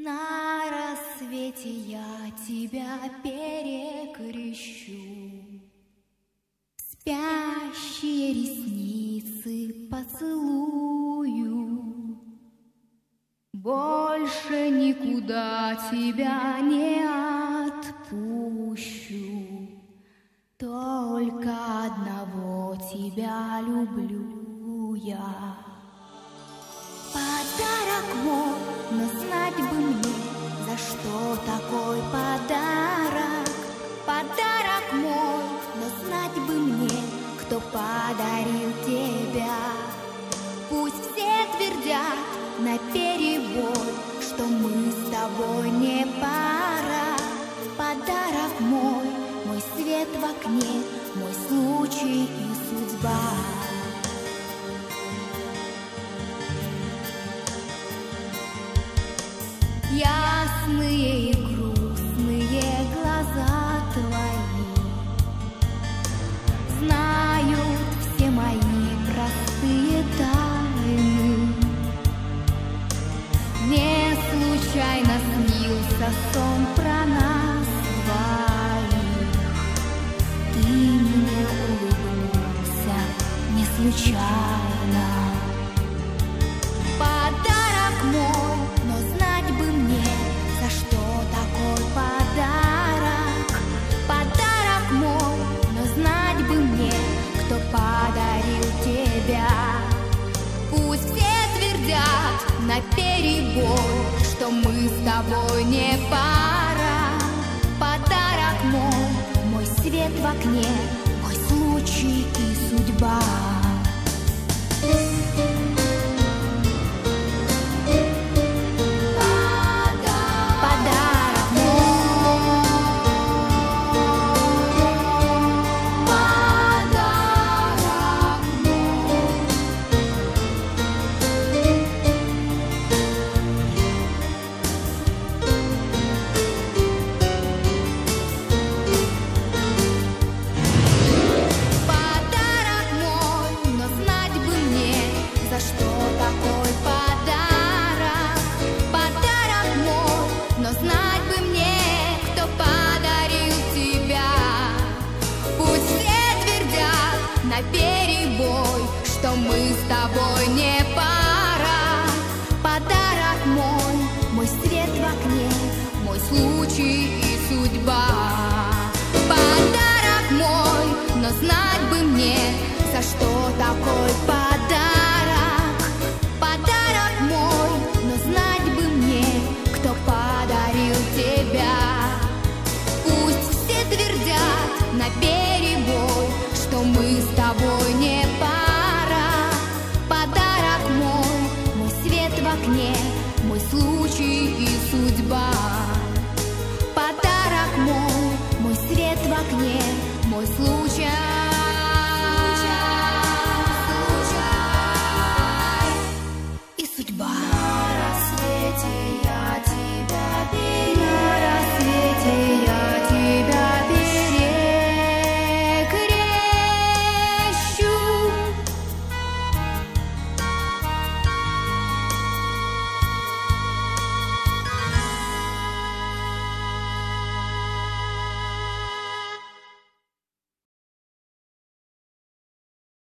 На рассвете я тебя перекрещу, спящие ресницы поцелую, больше никуда тебя не отпущу, только одного тебя люблю я. Подарок мой, но знать бы мне, за что такой подарок. Подарок мой, но знать бы мне, кто подарил тебя. Пусть все твердят наперебой, что мы с тобой не пара. Подарок мой, мой свет в окне, мой случай и судьба. Ясные и грустные глаза твои знают все мои простые тайны. Не случайно снился сон про нас двоих. Ты мне улыбнулся не случайно. Подарок мой, но знать бы мне, за что такой подарок. Подарок мой, но знать бы мне, кто подарил тебя. Пусть все твердят наперебой, что мы с тобой не пара. Подарок мой, мой свет в окне, мой случай и судьба. Наперебой, что мы с тобой не пара. Подарок мой, мой свет в окне, мой случай и судьба. Подарок мой, но знать бы мне, за что такой подарок. Подарок мой, но знать бы мне, кто подарил тебя. Пусть все твердят наперебой, что мы с тобой не пара. Подарок мой, мой свет в окне, мой случай и судьба.